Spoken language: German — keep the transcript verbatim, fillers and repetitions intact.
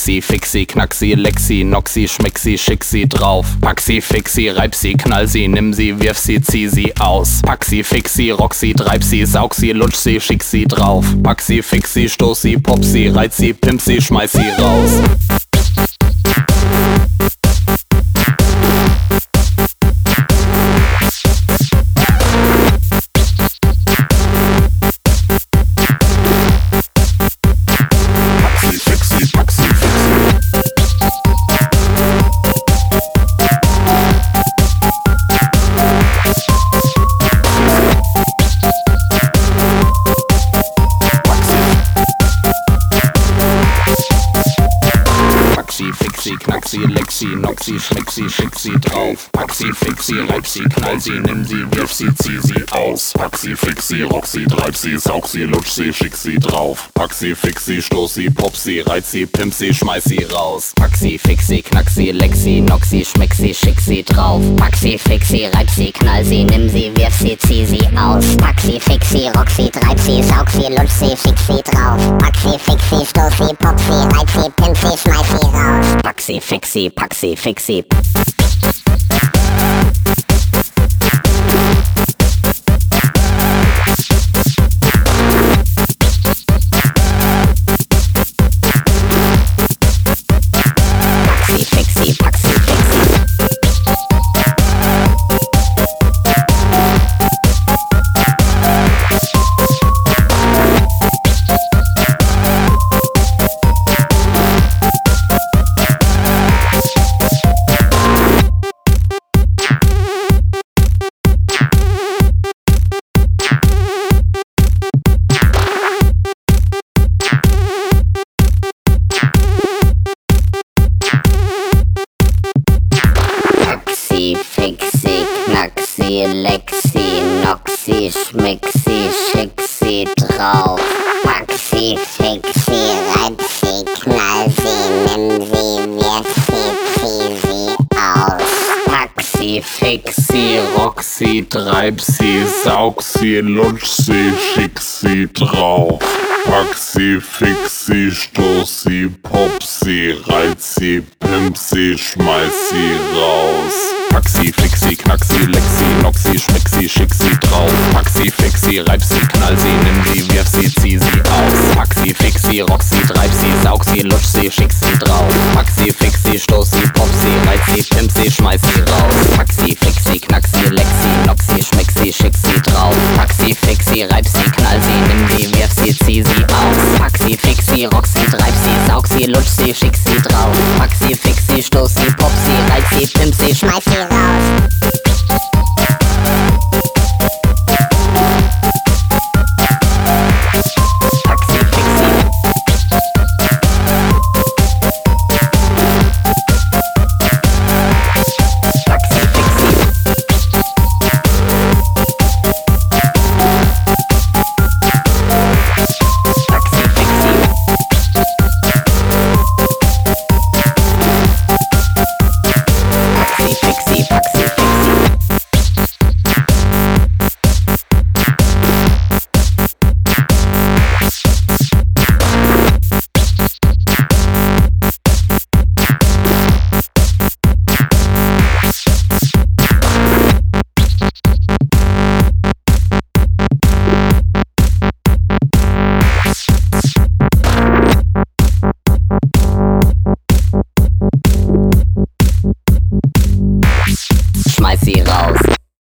Paxi, Fixi, Knaxi, Lexi, Noxi, Schmexi, schick sie drauf. Paxi, Fixi, reib sie, knall sie, nimm sie, wirf sie, zieh sie aus. Paxi, Fixi, rock sie, treib sie, saug sie, lutsch sie, schick sie drauf. Paxi, Fixi, stoß sie, pop sie, reiz sie, pimp sie, schmeiß sie raus. Fixi, Knaxi, Lexi, Noxi, Schmexi, schick sie drauf. Paxi, Fixi, reib sie, knall sie, nimm sie, wirf sie, zieh sie aus. Paxi, Fixi, rock sie, treib sie, saug sie, lutsch sie, schick sie drauf. Paxi, Fixi, stoß sie, pop sie, reiz sie, pimp sie, schmeiß sie raus. Paxi, Fixi, Knaxi, Lexi, Noxi, Schmexi, schick sie drauf. Paxi, Fixi, reib sie, knall sie, nimm sie, wirf sie, zieh sie aus. Paxi, Fixi, rock sie, treib sie, saug sie, lutsch sie, schick sie drauf. Paxi, Fixi, stoß sie, pop sie, reiz sie, pimp sie, schmeiß sie raus. Paxi, Fixi, Paxi, Fixi. Paxi, Fixi, Paxi, Fixi. Fixi, Knaxi, Lexi, Noxi, Schmexi, schick sie drauf. Paxi, Fixi, reib sie, knall sie, nimm sie, wirf sie, zieh sie aus. Paxi, Fixi, rock sie, treib sie, saug sie, lutsch sie, schick sie drauf. Paxi, Fixi, stoß sie, pop sie, reiz sie, pimp sie, schmeiß sie raus. Paxi, Fixi, Knaxi, Lexi, Noxi, Schmexi, schick sie drauf. Paxi, Fixi, reib sie, knall sie, nimm sie, wirf sie, zieh sie aus. Paxi, Fixi, rock sie, treib sie, saug sie, lutsch sie, schick sie drauf. Paxi, Fixi, stoß sie, pop sie, reiz sie, pimp sie, schmeiß sie raus. Paxi, Fixi, Knaxi, Lexi, Noxi, Schmexi, schick sie drauf. Paxi, Fixi, reib sie, knall sie, nimm sie, wirf sie, zieh sie aus. Paxi, Fixi, rock sie, treib sie, saug sie, lutsch sie, schick sie drauf. Paxi, Fixi, stoß sie, pop sie, reiz sie, pimp sie, schmeiß sie raus.